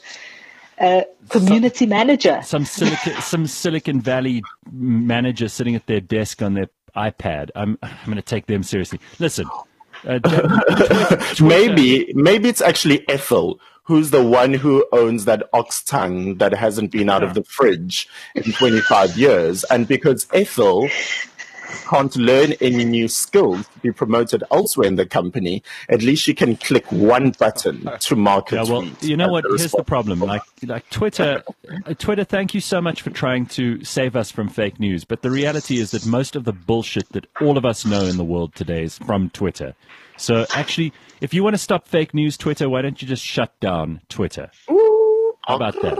C: uh, community manager.
B: some Silicon, some Silicon Valley manager sitting at their desk on their iPad. I'm I'm going to take them seriously. Listen, uh, Twitter-
D: Maybe, maybe it's actually Ethel, who's the one who owns that ox tongue that hasn't been out of the fridge in twenty-five years. And because Ethel can't learn any new skills to be promoted elsewhere in the company, at least you can click one button to mark a
B: Yeah, well,
D: tweet.
B: you know
D: as
B: what?
D: a
B: Here's the
D: response.
B: problem. Like, like Twitter, uh, Twitter. Thank you so much for trying to save us from fake news. But the reality is that most of the bullshit that all of us know in the world today is from Twitter. So actually, if you want to stop fake news, Twitter, why don't you just shut down Twitter? How about that?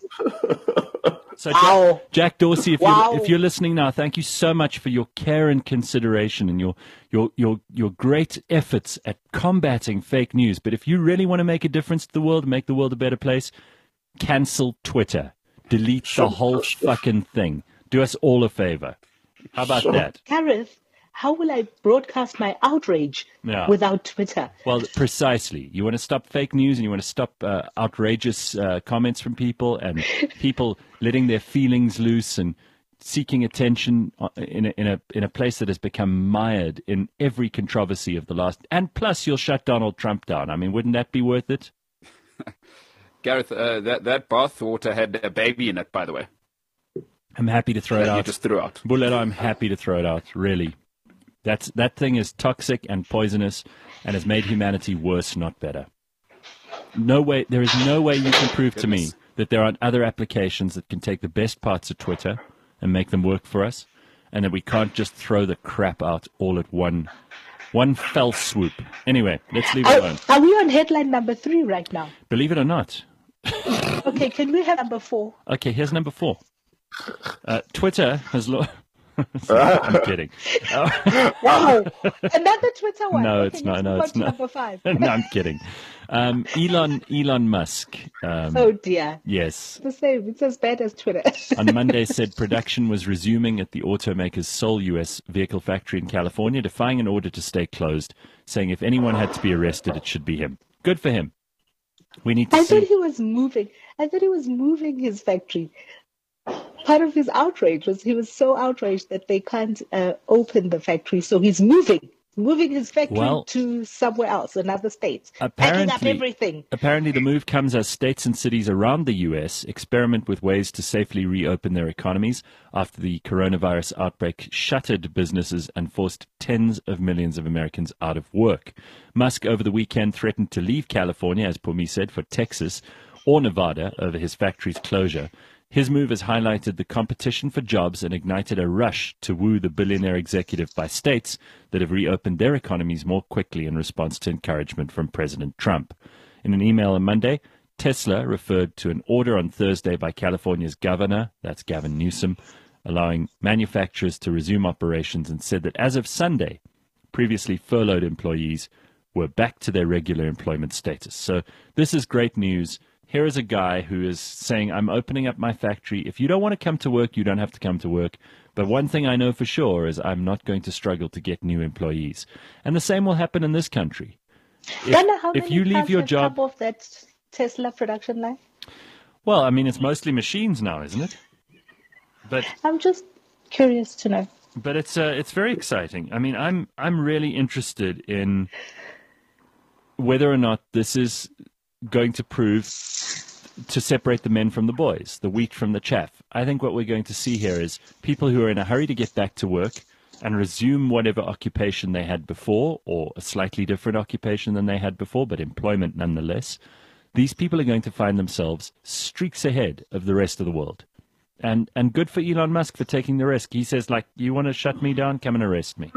B: So
C: Wow.
B: Jack, Jack Dorsey, if
C: Wow.
B: you're if you're listening now, thank you so much for your care and consideration and your your your your great efforts at combating fake news. But if you really want to make a difference to the world, make the world a better place, cancel Twitter, delete the whole fucking thing. Do us all a favor. How about that?
C: Gareth, how will I broadcast my outrage
B: Yeah.
C: without Twitter?
B: Well, precisely. You want to stop fake news and you want to stop uh, outrageous uh, comments from people and people letting their feelings loose and seeking attention in a, in a in a place that has become mired in every controversy of the last. And plus, you'll shut Donald Trump down. I mean, wouldn't that be worth it?
E: Gareth, uh, that, that bath water had a baby in it, by the way.
B: I'm happy to throw it
E: That you
B: out.
E: just threw out.
B: Bullet, I'm happy to throw it out, really. That's that thing is toxic and poisonous and has made humanity worse, not better. No way there is no way you can prove to me
E: Goodness.
B: that there aren't other applications that can take the best parts of Twitter and make them work for us, and that we can't just throw the crap out all at one one fell swoop. Anyway, let's leave it
C: Are,
B: alone.
C: are we on headline number three right now?
B: Believe it or not.
C: Okay, can we have number four?
B: Okay, here's number four. Uh, Twitter has lo- I'm kidding.
C: Wow, another Twitter one.
B: No,
C: Okay,
B: it's not.
C: let's
B: No,
C: move on
B: it's
C: to
B: not.
C: Number five.
B: No, I'm kidding. Um, Elon Elon Musk. Um,
C: Oh dear,
B: Yes.
C: the same. It's as bad as Twitter.
B: On Monday said production was resuming at the automaker's sole U S vehicle factory in California, defying an order to stay closed, saying if anyone had to be arrested, it should be him. Good for him. We need to
C: I thought
B: see.
C: he was moving. I thought he was moving his factory. Part of his outrage was he was so outraged that they can't uh, open the factory, so he's moving, moving his factory
B: Well,
C: to somewhere else, another state, packing up
B: Apparently,
C: everything.
B: apparently the move comes as states and cities around the U S experiment with ways to safely reopen their economies after the coronavirus outbreak shuttered businesses and forced tens of millions of Americans out of work. Musk over the weekend threatened to leave California, as Pumi said, for Texas or Nevada over his factory's closure. His move has highlighted the competition for jobs and ignited a rush to woo the billionaire executive by states that have reopened their economies more quickly in response to encouragement from President Trump. In an email on Monday, Tesla referred to an order on Thursday by California's governor, that's Gavin Newsom, allowing manufacturers to resume operations, and said that as of Sunday, previously furloughed employees were back to their regular employment status. So this is great news. Here is a guy who is saying, I'm opening up my factory. If you don't want to come to work, you don't have to come to work. But one thing I know for sure is I'm not going to struggle to get new employees. And the same will happen in this country. If,
C: Ghana, how
B: if
C: many
B: you leave
C: cars
B: your
C: have
B: job,
C: come off that Tesla production line?
B: well, I mean, it's mostly machines now, isn't it? But
C: I'm just curious to know.
B: but it's uh, it's very exciting. I mean, I'm I'm really interested in whether or not this is going to prove to separate the men from the boys, the wheat from the chaff. I think what we're going to see here is people who are in a hurry to get back to work and resume whatever occupation they had before, or a slightly different occupation than they had before, but employment nonetheless. These people are going to find themselves streaks ahead of the rest of the world. And and good for Elon Musk for taking the risk. He says, like, you want to shut me down? Come and arrest me.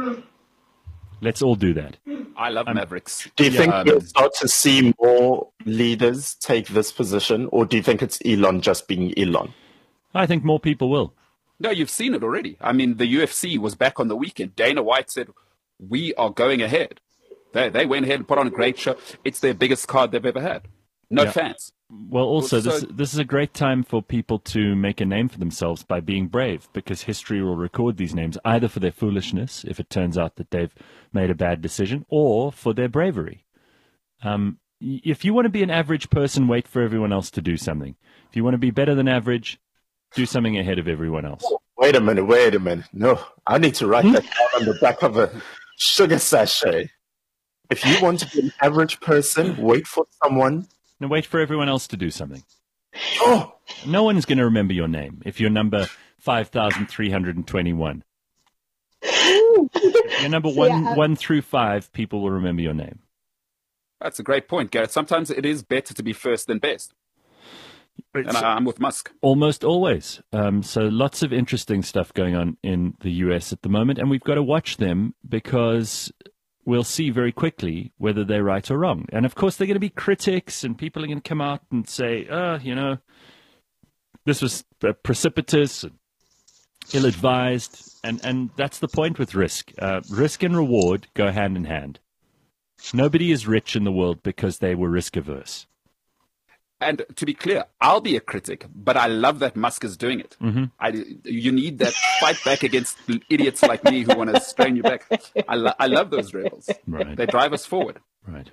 B: Let's all do that.
E: I love Mavericks.
D: Do you think
E: Um,
D: we'll start to see more leaders take this position, or do you think it's Elon just being Elon?
B: I think more people will.
E: No, you've seen it already. I mean, the U F C was back on the weekend. Dana White said, we are going ahead. They they went ahead and put on a great show. It's their biggest card they've ever had. No
B: Yeah.
E: fans.
B: Well, also, this
E: So-
B: this is a great time for people to make a name for themselves by being brave, because history will record these names either for their foolishness, if it turns out that they've made a bad decision, or for their bravery. Um, y- if you want to be an average person, wait for everyone else to do something. If you want to be better than average, do something ahead of everyone else.
D: Wait a minute, wait a minute. No, I need to write that down on the back of a sugar sachet. If you want to be an average person, wait for someone.
B: Now wait for everyone else to do something.
D: Oh,
B: No one's going to remember your name if you're number five thousand three hundred twenty-one. If you're number
C: So,
B: one,
C: yeah, I-
B: one through five, people will remember your name.
E: That's a great point, Gareth. Sometimes it is better to be first than best. And I, I'm with Musk.
B: Almost always. Um, so lots of interesting stuff going on in the U S at the moment, and we've got to watch them because we'll see very quickly whether they're right or wrong. And of course, they're going to be critics, and people are going to come out and say, "Oh, you know, this was uh, precipitous, and ill-advised," and and that's the point with risk. Uh, risk and reward go hand in hand. Nobody is rich in the world because they were risk averse.
E: And to be clear, I'll be a critic, but I love that Musk is doing it.
B: Mm-hmm.
E: I, you need that fight back against idiots like me who want to strain you back. I, lo- I love those rebels.
B: Right.
E: They drive us forward.
B: Right.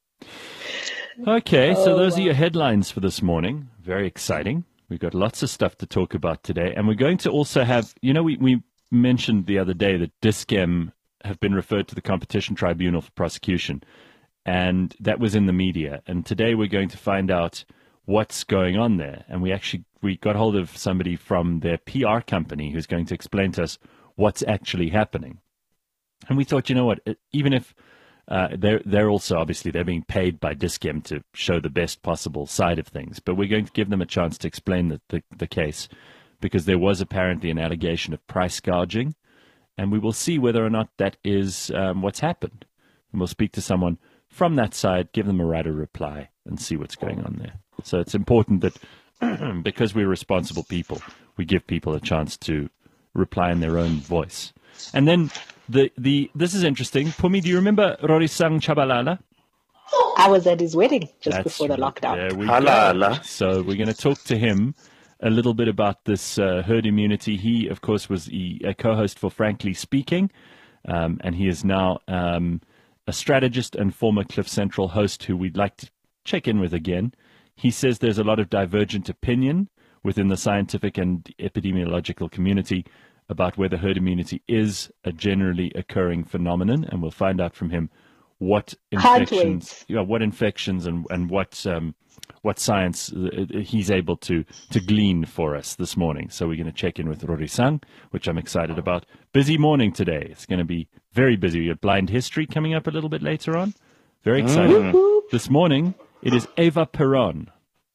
B: Okay, so
C: Oh,
B: those
C: wow.
B: are your headlines for this morning. Very exciting. We've got lots of stuff to talk about today. And we're going to also have, you know, we, we mentioned the other day that Dis-Chem have been referred to the Competition Tribunal for prosecution. And that was in the media. And today we're going to find out what's going on there. And we actually we got hold of somebody from their P R company who's going to explain to us what's actually happening. And we thought, you know what, even if uh, they're they're also obviously they're being paid by Dis-Chem to show the best possible side of things, but we're going to give them a chance to explain the, the, the case, because there was apparently an allegation of price gouging, and we will see whether or not that is um, what's happened. And we'll speak to someone from that side, give them a right of reply, and see what's going on there. So it's important that because we're responsible people, we give people a chance to reply in their own voice. And then the the this is interesting. Pumi, do you remember Rorisang Chabalala?
C: I was at his wedding just
B: That's
C: before the
B: right.
C: lockdown.
B: There we
D: Hala,
B: go.
D: hala.
B: So we're going to talk to him a little bit about this uh, herd immunity. He, of course, was the, a co-host for Frankly Speaking, um, and he is now um, a strategist and former Cliff Central host who we'd like to check in with again. He says there's a lot of divergent opinion within the scientific and epidemiological community about whether herd immunity is a generally occurring phenomenon, and we'll find out from him what
C: Can't
B: infections, you know, what infections and and what um, what science uh, he's able to to glean for us this morning. So we're going to check in with Rorisang, which I'm excited about. Busy morning today. It's going to be very busy. We have blind history coming up a little bit later on. Very exciting.
C: Whoop.
B: This morning, it is Eva Peron,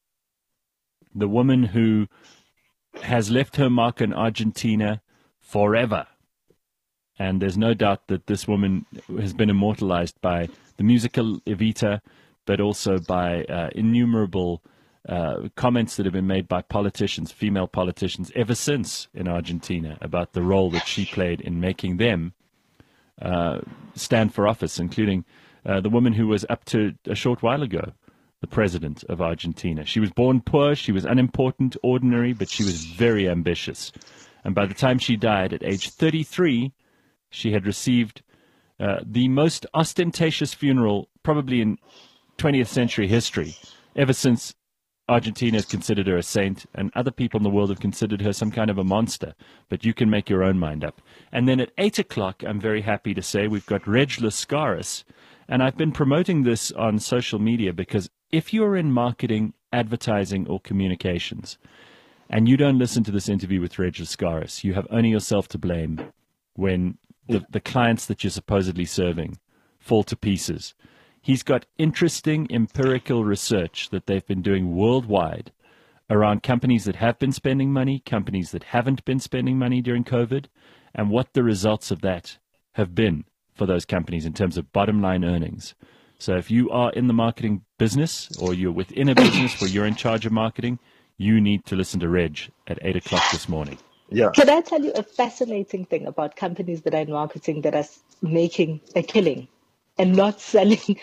B: the woman who has left her mark in Argentina forever. And there's no doubt that this woman has been immortalized by the musical Evita, but also by uh, innumerable uh, comments that have been made by politicians, female politicians, ever since in Argentina about the role that she played in making them uh, stand for office, including uh, the woman who was up to a short while ago the president of Argentina. She was born poor, she was unimportant, ordinary, but she was very ambitious. And by the time she died at age thirty-three, she had received uh, the most ostentatious funeral probably in twentieth century history, ever since Argentina has considered her a saint, and other people in the world have considered her some kind of a monster. But you can make your own mind up. And then at eight o'clock, I'm very happy to say, we've got Reg Lascaris. And I've been promoting this on social media because if you're in marketing, advertising, or communications, and you don't listen to this interview with Reg Lascaris, you have only yourself to blame when the, the clients that you're supposedly serving fall to pieces. He's got interesting empirical research that they've been doing worldwide around companies that have been spending money, companies that haven't been spending money during COVID, and what the results of that have been for those companies in terms of bottom line earnings. So if you are in the marketing business or you're within a business where you're in charge of marketing, you need to listen to Reg at eight o'clock this morning.
D: Yeah.
C: Can I tell you a fascinating thing about companies that are in marketing that are making a killing and not selling?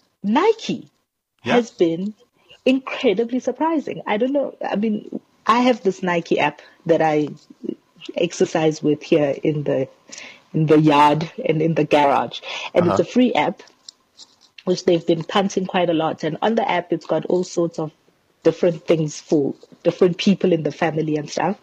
C: Nike
B: Yeah.
C: has been incredibly surprising. I don't know. I mean, I have this Nike app that I exercise with here in the in the yard and in the garage, and
D: Uh-huh.
C: it's a free app, which they've been punting quite a lot. And on the app, it's got all sorts of different things for different people in the family and stuff.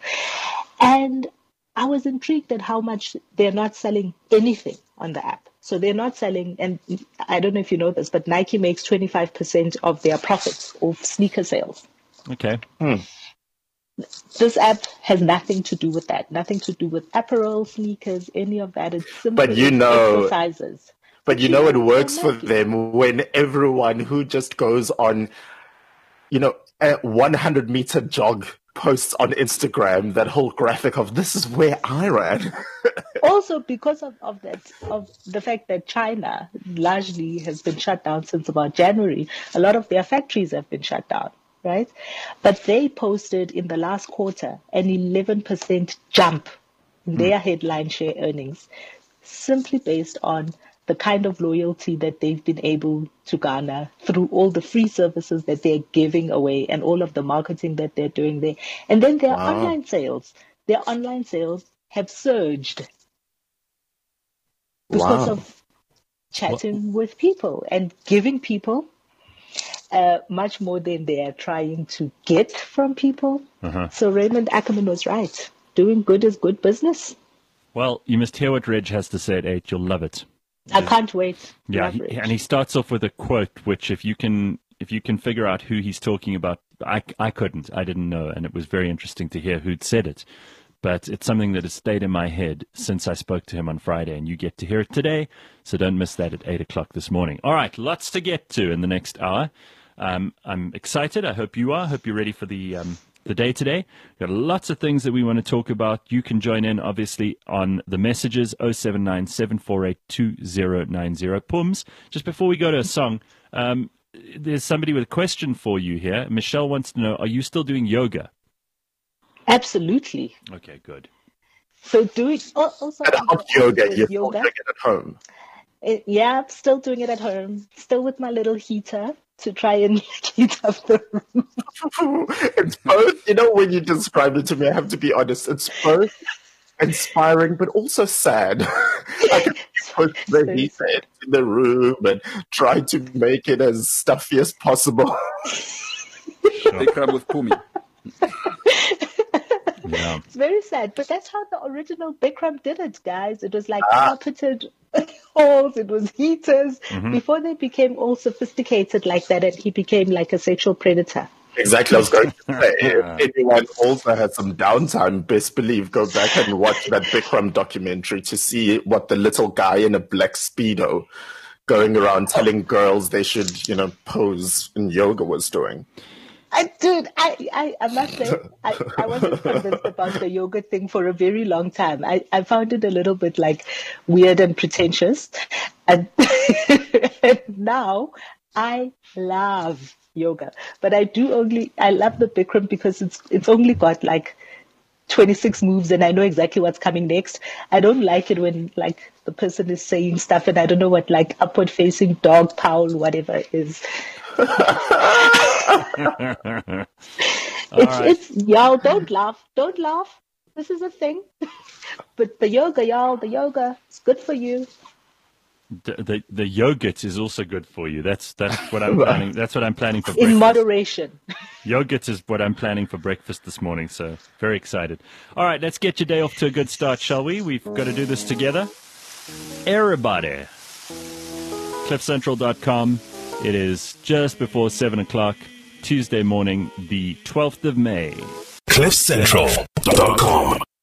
C: And I was intrigued at how much they're not selling anything on the app. So they're not selling, and I don't know if you know this, but Nike makes twenty-five percent of their profits of sneaker sales.
B: Okay.
C: This app has nothing to do with that. Nothing to do with apparel, sneakers, any of that. It's simply
D: But you know,
C: exercises.
D: but you know, it works for them when everyone who just goes on, you know, a one hundred meter jog posts on Instagram that whole graphic of this is where I ran.
C: Also, because of, of that, of the fact that China largely has been shut down since about January, a lot of their factories have been shut down, right? But they posted in the last quarter an eleven percent jump in their headline share earnings, simply based on the kind of loyalty that they've been able to garner through all the free services that they're giving away and all of the marketing that they're doing there. And then their
D: Wow.
C: online sales, their online sales have surged because
D: Wow.
C: of chatting with people and giving people uh, much more than they are trying to get from people.
B: Uh-huh.
C: So Raymond Ackerman was right. Doing good is good business.
B: Well, you must hear what Reg has to say at eight. You'll love it.
C: I can't wait.
B: Yeah,
C: Love
B: he,
C: Rich.
B: and he starts off with a quote, which if you can if you can figure out who he's talking about, I, I couldn't, I didn't know, and it was very interesting to hear who'd said it. But it's something that has stayed in my head since I spoke to him on Friday, and you get to hear it today, so don't miss that at eight o'clock this morning. All right, lots to get to in the next hour. Um, I'm excited. I hope you are. I hope you're ready for the um, the day today. We've got lots of things that we want to talk about. You can join in, obviously, on the messages, oh seven nine, seven four eight, two oh nine oh. Pums, just before we go to a song, um, there's somebody with a question for you here. Michelle wants to know, are you still doing yoga?
C: Absolutely.
B: Okay, good.
C: So doing oh, also
D: At hot yoga,
C: with
D: you're still
C: yoga.
D: doing it at home.
C: It, yeah, I'm still doing it at home. Still with my little heater to try and heat up the room.
D: It's both, you know, when you describe it to me, I have to be honest, it's both inspiring but also sad. I can put the heater in the room and try to make it as stuffy as possible.
E: Bikram with Pumi.
B: Yeah.
C: It's very sad, but that's how the original Bikram did it, guys. It was like
D: Ah.
C: carpeted halls, it was heaters,
B: Mm-hmm.
C: before they became all sophisticated like that and he became like a sexual predator.
D: Exactly, I was going to say, if anyone also has some downtime, best believe, go back and watch that Bikram documentary to see what the little guy in a black Speedo going around telling girls they should, you know, pose in yoga was doing.
C: I, dude, I, I, I must say, I, I wasn't convinced about the yoga thing for a very long time. I, I found it a little bit like weird and pretentious. And, and now I love yoga. But I do only, I love the Bikram because it's it's only got like twenty-six moves and I know exactly what's coming next. I don't like it when like the person is saying stuff and I don't know what like upward facing dog, powl, whatever is. It's,
B: right.
C: it's, y'all don't laugh. Don't laugh. This is a thing. But the yoga, y'all, the yoga, it's good for you.
B: The, the the yogurt is also good for you. That's that's what I'm planning. That's what I'm planning for
C: In
B: breakfast.
C: moderation.
B: Yogurt is what I'm planning for breakfast this morning. So very excited. All right, let's get your day off to a good start, shall we? We've got to do this together. Everybody, cliff central dot com. It is just before seven o'clock, Tuesday morning, the twelfth of May.
A: cliff central dot com